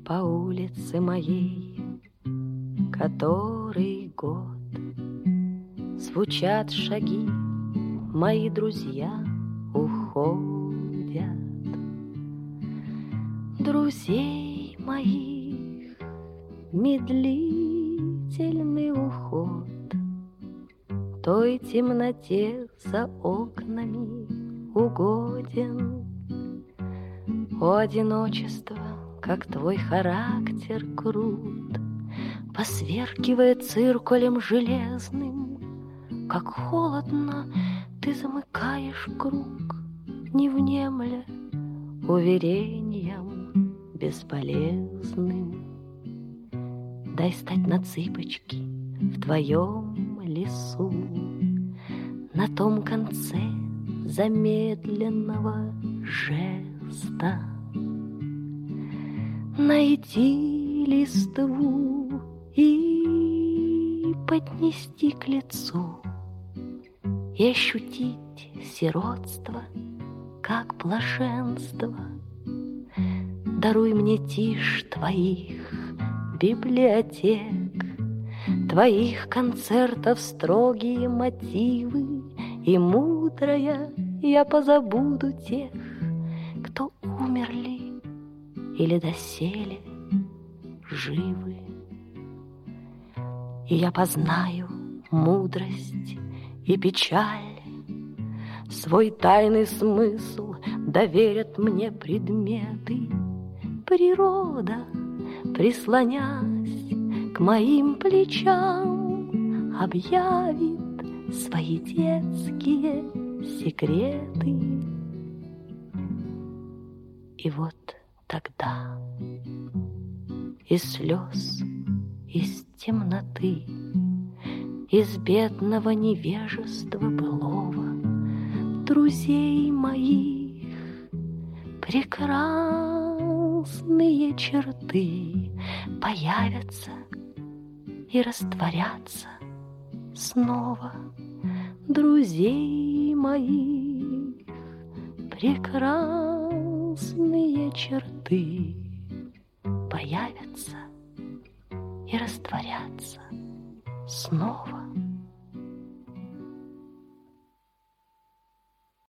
по улице моей, который год звучат шаги, мои друзья уходят. Друзей моих медлительный уход той темноте за окнами угоден. О, одиночество, как твой характер крут, посверкивая циркулем железным, как холодно ты замыкаешь круг, не внемля уверением бесполезным. Дай стать на цыпочки в твоем лесу, на том конце замедленного жеста. Найти листву и поднести к лицу, и ощутить сиротство, как блаженство. Даруй мне тишь твоих библиотек, твоих концертов строгие мотивы, и мудрая я позабуду тех, кто умерли или доселе живы. И я познаю мудрость и печаль, свой тайный смысл доверят мне предметы. Природа, прислонясь к моим плечам, объявит свои детские секреты. И вот тогда из слез, из темноты, из бедного невежества былого друзей моих прекрасные черты появятся и растворятся снова. Друзей моих прекрасные черты появятся и растворятся снова.